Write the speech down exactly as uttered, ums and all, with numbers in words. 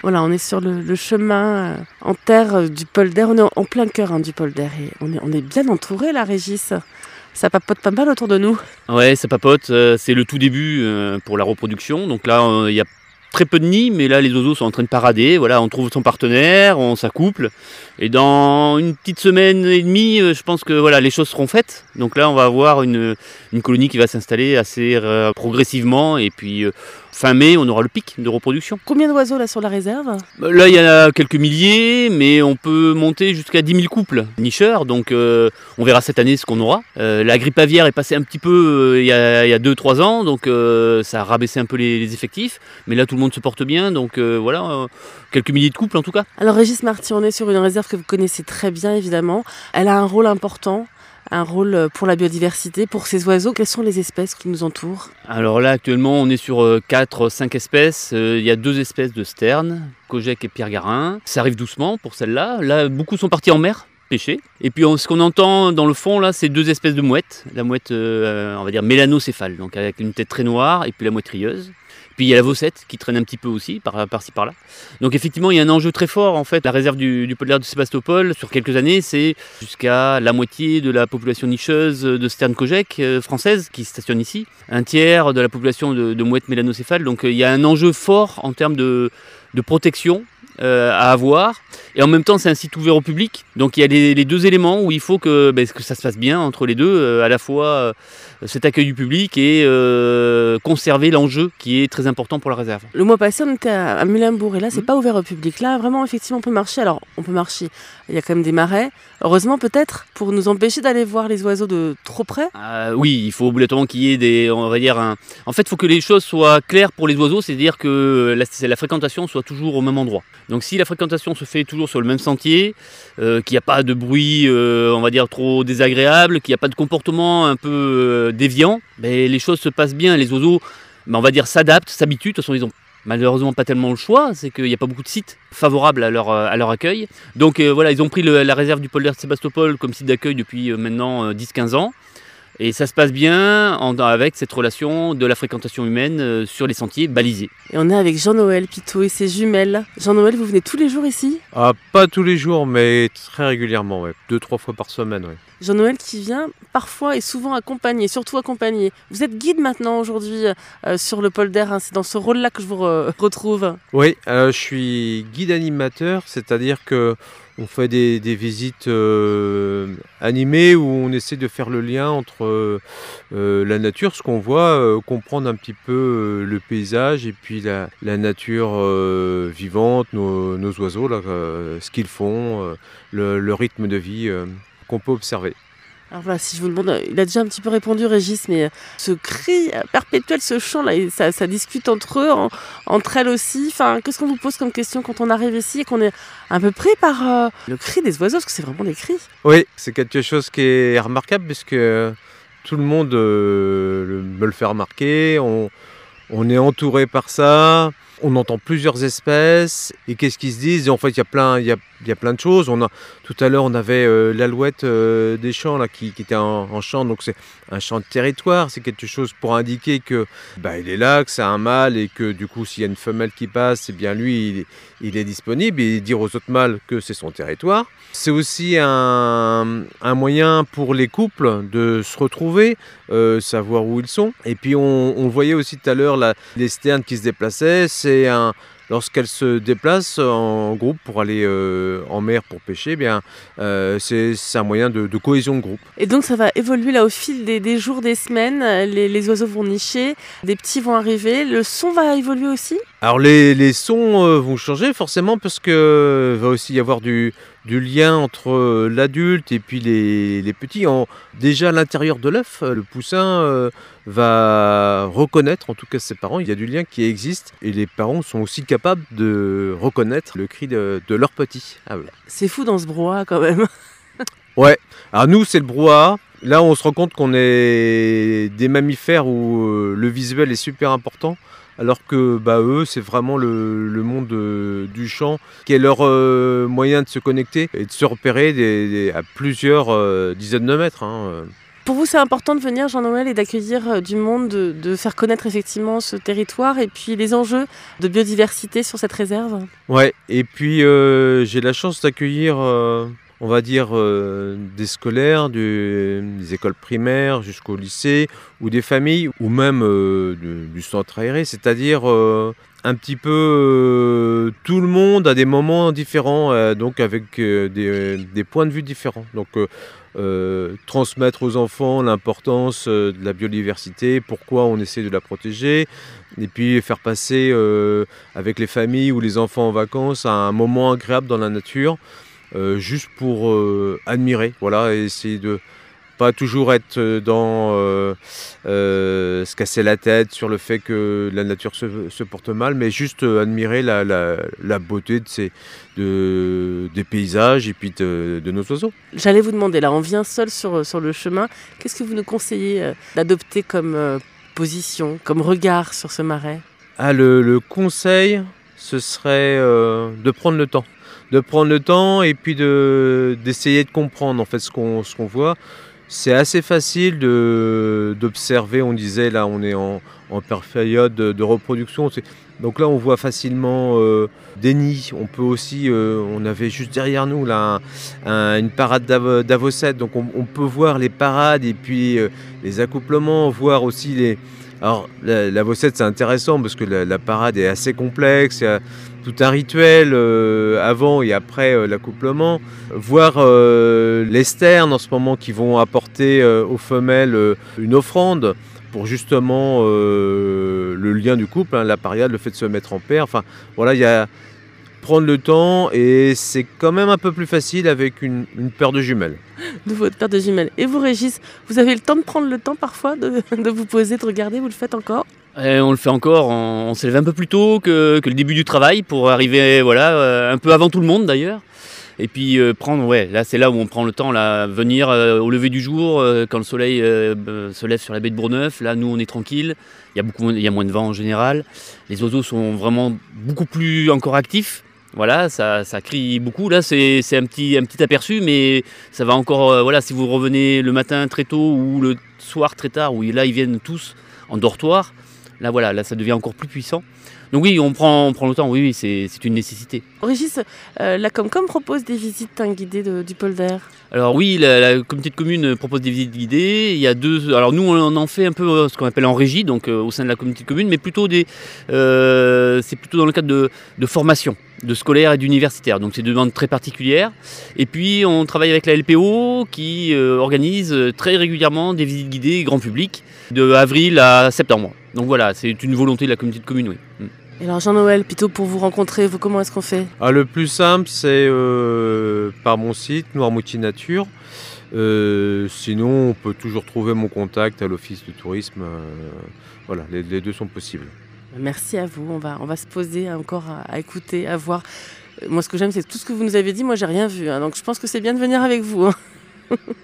Voilà, on est sur le, le chemin euh, en terre euh, du polder. On est en, en plein cœur hein, du polder et on est, on est bien entouré là, Régis. Ça papote pas mal autour de nous. Ouais, ça papote, euh, c'est le tout début euh, pour la reproduction. Donc là, euh, il y a très peu de nids, mais là, les oiseaux sont en train de parader. Voilà, on trouve son partenaire, on s'accouple. Et dans une petite semaine et demie, euh, je pense que voilà, les choses seront faites. Donc là, on va avoir une, une colonie qui va s'installer assez euh, progressivement. Et puis, euh, fin mai, on aura le pic de reproduction. Combien d'oiseaux là sur la réserve? Là, il y en a quelques milliers, mais on peut monter jusqu'à dix mille couples nicheurs. Donc, euh, on verra cette année ce qu'on aura. Euh, la grippe aviaire est passée un petit peu euh, il y a, il y a deux trois ans, donc euh, ça a rabaissé un peu les, les effectifs. Mais là, tout le monde se porte bien, donc euh, voilà, euh, quelques milliers de couples en tout cas. Alors Régis Marty, on est sur une réserve que vous connaissez très bien évidemment. Elle a un rôle important, un rôle pour la biodiversité, pour ces oiseaux. Quelles sont les espèces qui nous entourent? Alors là, actuellement, on est sur quatre cinq espèces. Euh, il y a deux espèces de sternes, Kojek et Pierre-Garin. Ça arrive doucement pour celles-là. Là, beaucoup sont partis en mer. Pêcher. Et puis on, ce qu'on entend dans le fond là, c'est deux espèces de mouettes. La mouette, euh, on va dire mélanocéphale, donc avec une tête très noire, et puis la mouette rieuse. Puis il y a la Vaucette qui traîne un petit peu aussi, par, par-ci par-là. Donc effectivement, il y a un enjeu très fort en fait. La réserve du, du polder de Sébastopol, sur quelques années, c'est jusqu'à la moitié de la population nicheuse de sterne Kojek euh, française qui stationne ici, un tiers de la population de, de mouettes mélanocéphales. Donc euh, il y a un enjeu fort en termes de, de protection euh, à avoir. Et en même temps, c'est un site ouvert au public. Donc il y a les, les deux éléments où il faut que, ben, que ça se passe bien entre les deux, euh, à la fois euh, cet accueil du public et euh, conserver l'enjeu qui est très important pour la réserve. Le mois passé, on était à, à Mulimbourg et là, c'est Mmh. pas ouvert au public. Là, vraiment, effectivement, on peut marcher. Alors, on peut marcher. Il y a quand même des marais. Heureusement, peut-être, pour nous empêcher d'aller voir les oiseaux de trop près. Euh, oui, il faut obligatoirement qu'il y ait des, on va dire, un... en fait, il faut que les choses soient claires pour les oiseaux, c'est-à-dire que la, la fréquentation soit toujours au même endroit. Donc, si la fréquentation se fait toujours sur le même sentier, euh, qu'il n'y a pas de bruit, euh, on va dire, trop désagréable, qu'il n'y a pas de comportement un peu euh, déviant, ben, les choses se passent bien. Les oiseaux, ben, on va dire, s'adaptent, s'habituent. De toute façon, ils ont malheureusement pas tellement le choix, c'est qu'il n'y a pas beaucoup de sites favorables à leur, à leur accueil. Donc euh, voilà, ils ont pris le, la réserve du polder de Sébastopol comme site d'accueil depuis euh, maintenant euh, dix quinze ans. Et ça se passe bien en, avec cette relation de la fréquentation humaine euh, sur les sentiers balisés. Et on est avec Jean-Noël Pitot et ses jumelles. Jean-Noël, vous venez tous les jours ici? Ah, pas tous les jours, mais très régulièrement, ouais. Deux, trois fois par semaine, ouais. Jean-Noël qui vient parfois et souvent accompagné, surtout accompagné. Vous êtes guide maintenant aujourd'hui euh, sur le polder, hein, c'est dans ce rôle-là que je vous re- retrouve. Oui, euh, je suis guide animateur, c'est-à-dire que on fait des, des visites euh, animées où on essaie de faire le lien entre euh, la nature, ce qu'on voit, euh, comprendre un petit peu euh, le paysage et puis la, la nature euh, vivante, nos, nos oiseaux, là, euh, ce qu'ils font, euh, le, le rythme de vie euh, qu'on peut observer. Alors voilà, si je vous demande, il a déjà un petit peu répondu Régis, mais ce cri perpétuel, ce chant là, ça, ça discute entre eux, en, entre elles aussi. Enfin, qu'est-ce qu'on vous pose comme question quand on arrive ici et qu'on est un peu pris par euh, le cri des oiseaux, parce que c'est vraiment des cris. Oui, c'est quelque chose qui est remarquable puisque tout le monde euh, me le fait remarquer. On, on est entouré par ça. On entend plusieurs espèces. Et qu'est-ce qu'ils se disent? En fait, il y a plein, il y a, il y a plein de choses. On a, tout à l'heure, on avait euh, l'alouette euh, des champs là, qui, qui était en, en chant. Donc, c'est un chant de territoire. C'est quelque chose pour indiquer que bah, il est là, que c'est un mâle et que du coup, s'il y a une femelle qui passe, eh bien lui, il est, il est disponible et dire aux autres mâles que c'est son territoire. C'est aussi un, un moyen pour les couples de se retrouver, euh, savoir où ils sont. Et puis, on, on voyait aussi tout à l'heure la, les sternes qui se déplaçaient. C'est un... Lorsqu'elles se déplacent en groupe pour aller euh, en mer pour pêcher, eh bien, euh, c'est, c'est un moyen de, de cohésion de groupe. Et donc ça va évoluer là au fil des, des jours, des semaines. Les, les oiseaux vont nicher, des petits vont arriver. Le son va évoluer aussi? Alors les, les sons euh, vont changer forcément parce qu'il va aussi y avoir du, du lien entre euh, l'adulte et puis les, les petits. En, déjà à l'intérieur de l'œuf, le poussin euh, va reconnaître, en tout cas ses parents, il y a du lien qui existe et les parents sont aussi capables de reconnaître le cri de, de leur petit. Ah, ouais. C'est fou dans ce brouhaha quand même. Ouais, alors nous c'est le brouhaha. Là on se rend compte qu'on est des mammifères où euh, le visuel est super important. Alors que bah, eux, c'est vraiment le, le monde de, du chant qui est leur euh, moyen de se connecter et de se repérer des, des, à plusieurs euh, dizaines de mètres. Hein. Pour vous, c'est important de venir, Jean-Noël, et d'accueillir euh, du monde, de, de faire connaître effectivement ce territoire et puis les enjeux de biodiversité sur cette réserve? Ouais, et puis euh, j'ai la chance d'accueillir, euh, on va dire, euh, des scolaires, du- des écoles primaires jusqu'au lycée, ou des familles, ou même euh, du, du centre aéré, c'est-à-dire euh, un petit peu euh, tout le monde à des moments différents, euh, donc avec euh, des, des points de vue différents. Donc euh, euh, transmettre aux enfants l'importance euh, de la biodiversité, pourquoi on essaie de la protéger, et puis faire passer euh, avec les familles ou les enfants en vacances à un moment agréable dans la nature, euh, juste pour euh, admirer, voilà, et essayer de pas toujours être dans euh, euh, se casser la tête sur le fait que la nature se, se porte mal, mais juste euh, admirer la, la, la beauté de ces, de, des paysages et puis de, de nos oiseaux. J'allais vous demander, là, on vient seul sur, sur le chemin. Qu'est-ce que vous nous conseillez euh, d'adopter comme euh, position, comme regard sur ce marais? Ah, le, le conseil, ce serait euh, de prendre le temps. De prendre le temps et puis de, d'essayer de comprendre en fait ce qu'on, ce qu'on voit. C'est assez facile de, d'observer, on disait là on est en, en période de, de reproduction. C'est- donc là on voit facilement euh, des nids. On peut aussi, euh, on avait juste derrière nous là un- un- une parade d'avo- d'avocettes. Donc on, on peut voir les parades et puis euh, les accouplements, voir aussi les... Alors la- l'avocette c'est intéressant parce que la, la parade est assez complexe. Il y a tout un rituel euh, avant et après euh, l'accouplement. Voir euh, les sternes en ce moment qui vont apporter euh, aux femelles euh, une offrande pour justement euh, le lien du couple, hein, la pariade, le fait de se mettre en paire. Enfin voilà, il y a prendre le temps et c'est quand même un peu plus facile avec une, une paire de jumelles. De votre paire de jumelles. Et vous, Régis, vous avez le temps de prendre le temps parfois de, de vous poser, de regarder, vous le faites encore? Et on le fait encore, on, on s'est levé un peu plus tôt que, que le début du travail pour arriver voilà, euh, un peu avant tout le monde d'ailleurs. Et puis euh, prendre, ouais, là c'est là où on prend le temps, là, venir euh, au lever du jour, euh, quand le soleil euh, euh, se lève sur la baie de Bourgneuf. Là nous on est tranquille, il y a beaucoup, il y a moins de vent en général. Les oiseaux sont vraiment beaucoup plus encore actifs. Voilà, ça, ça crie beaucoup. Là, c'est c'est un petit, un petit aperçu, mais ça va encore. euh, voilà, si vous revenez le matin très tôt ou le soir très tard, où là ils viennent tous en dortoir. Là, voilà, là ça devient encore plus puissant. Donc oui, on prend, on prend le temps. Oui, oui, c'est c'est une nécessité. Régis, euh, la Comcom propose des visites hein, guidées de- du polder. Alors oui, la, la communauté de communes propose des visites guidées. Il y a deux. Alors nous, on en fait un peu euh, ce qu'on appelle en régie, donc euh, au sein de la communauté de communes, mais plutôt des. euh, c'est plutôt dans le cadre de, de formation, de scolaire et d'universitaire. Donc c'est des demandes très particulières. Et puis on travaille avec la L P O qui euh, organise très régulièrement des visites guidées grand public de avril à septembre. Donc voilà, c'est une volonté de la communauté de communes, oui. Mm. Et alors Jean-Noël, plutôt pour vous rencontrer, vous, comment est-ce qu'on fait? Ah, le plus simple, c'est euh, par mon site, Noirmoutier Nature. Euh, sinon, on peut toujours trouver mon contact à l'office de tourisme. euh, voilà, les, les deux sont possibles. Merci à vous, on va, on va se poser encore à, à écouter, à voir. Euh, Moi ce que j'aime c'est tout ce que vous nous avez dit, moi j'ai rien vu, hein, donc je pense que c'est bien de venir avec vous, hein.